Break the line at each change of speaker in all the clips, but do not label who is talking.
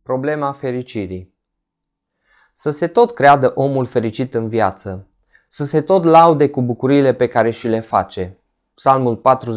Problema fericirii. Să se tot creadă omul fericit în viață, să se tot laude cu bucuriile pe care și le face. Psalmul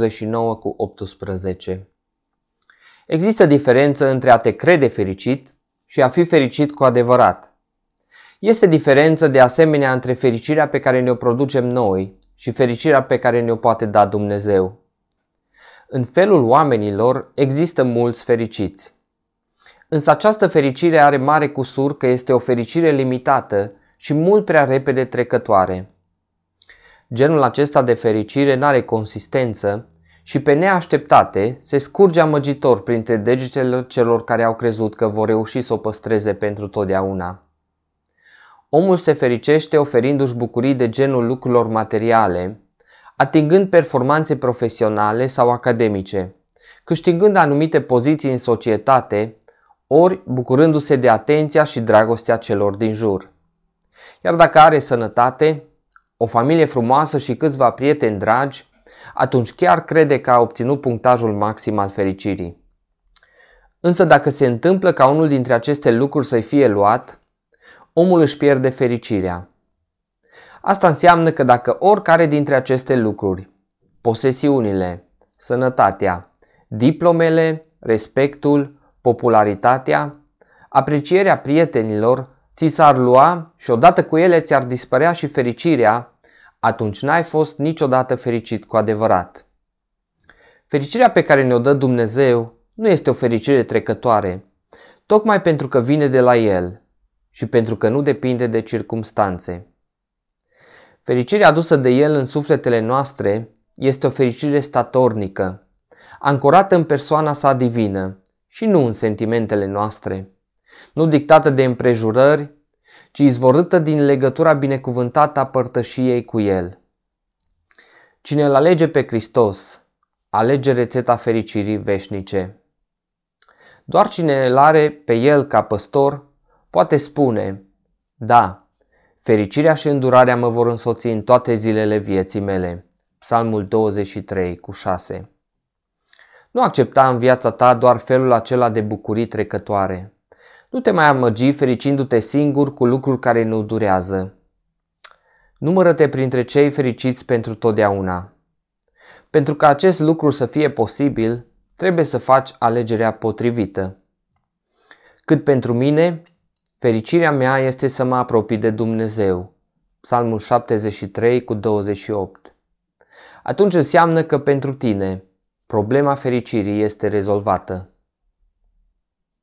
49:18. Există diferență între a te crede fericit și a fi fericit cu adevărat. Este diferență de asemenea între fericirea pe care ne-o producem noi și fericirea pe care ne-o poate da Dumnezeu. În felul oamenilor există mulți fericiți. Însă această fericire are mare cusur că este o fericire limitată și mult prea repede trecătoare. Genul acesta de fericire n-are consistență și pe neașteptate se scurge amăgitor printre degetele celor care au crezut că vor reuși să o păstreze pentru totdeauna. Omul se fericește oferindu-și bucurii de genul lucrurilor materiale, atingând performanțe profesionale sau academice, câștigând anumite poziții în societate, ori bucurându-se de atenția și dragostea celor din jur. Iar dacă are sănătate, o familie frumoasă și câțiva prieteni dragi, atunci chiar crede că a obținut punctajul maxim al fericirii. Însă dacă se întâmplă ca unul dintre aceste lucruri să-i fie luat, omul își pierde fericirea. Asta înseamnă că dacă oricare dintre aceste lucruri, posesiunile, sănătatea, diplomele, respectul, popularitatea, aprecierea prietenilor, ți s-ar lua și odată cu ele ți-ar dispărea și fericirea, atunci n-ai fost niciodată fericit cu adevărat. Fericirea pe care ne-o dă Dumnezeu nu este o fericire trecătoare, tocmai pentru că vine de la El și pentru că nu depinde de circumstanțe. Fericirea adusă de El în sufletele noastre este o fericire statornică, ancorată în persoana sa divină și nu în sentimentele noastre, nu dictată de împrejurări, ci izvorâtă din legătura binecuvântată a părtășiei cu El. Cine îl alege pe Hristos, alege rețeta fericirii veșnice. Doar cine îl are pe El ca păstor poate spune: da, fericirea și îndurarea mă vor însoți în toate zilele vieții mele. Psalmul 23:6. Nu accepta în viața ta doar felul acela de bucurii trecătoare. Nu te mai amăgi fericindu-te singur cu lucruri care nu durează. Numără-te printre cei fericiți pentru totdeauna. Pentru ca acest lucru să fie posibil, trebuie să faci alegerea potrivită. Cât pentru mine, fericirea mea este să mă apropii de Dumnezeu. Psalmul 73:28. Atunci înseamnă că pentru tine problema fericirii este rezolvată.